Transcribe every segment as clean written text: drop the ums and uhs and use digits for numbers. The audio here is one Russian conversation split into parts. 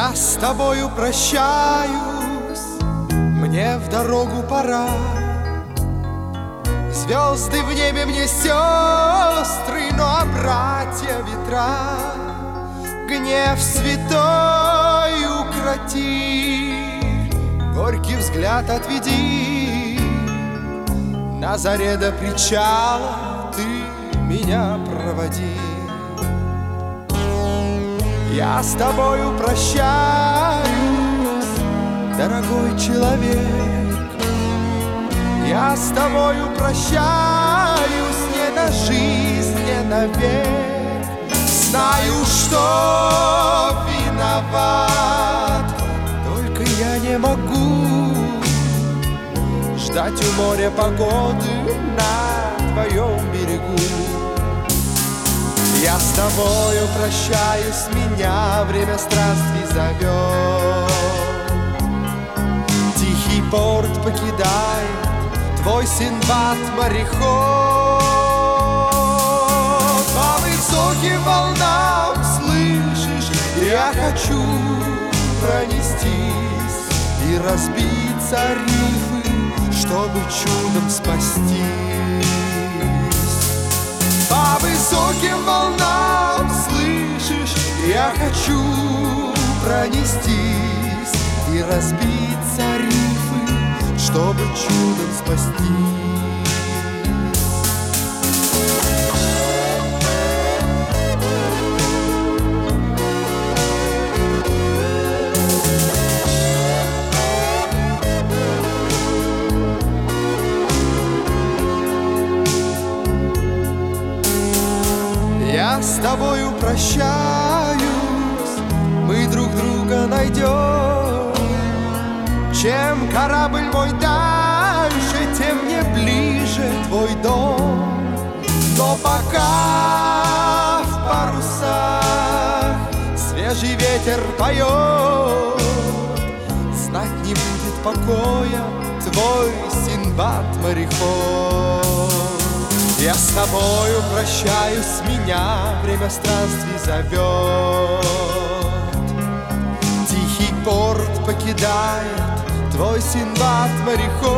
Я с тобою прощаюсь, мне в дорогу пора. Звезды в небе мне сестры, но братья ветра. Гнев святой укроти, горький взгляд отведи. На заре до причала ты меня проводи. Я с тобою прощаюсь, дорогой человек. Я с тобою прощаюсь не на жизнь, не навек. Знаю, что виноват, только я не могу ждать у моря погоды на твоем берегу. Я с тобою прощаюсь, меня время странствий зовет. Тихий порт покидает твой Синдбад мореход. По высоким волнам, слышишь, я хочу пронестись и разбиться о рифы, чтобы чудом спастись. По высоким волнам, слышишь, я хочу пронестись и разбиться о рифы, чтобы чудом спастись. Я с тобою прощаюсь, мы друг друга найдем. Чем корабль мой дальше, тем мне ближе твой дом. Но пока в парусах свежий ветер поет, знать не будет покоя твой Синдбад мореход. Я с тобою прощаюсь, меня время странствий зовет. Тихий порт покидает твой Синдбад мореход.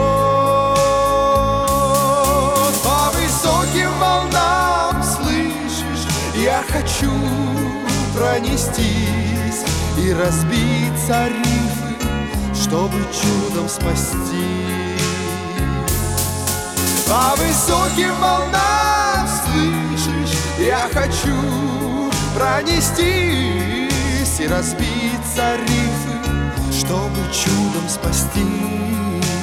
По высоким волнам, слышишь, я хочу пронестись и разбиться о рифы, чтобы чудом спастись. По высоким волнам, слышишь, я хочу пронестись и разбиться о рифы, чтобы чудом спастись.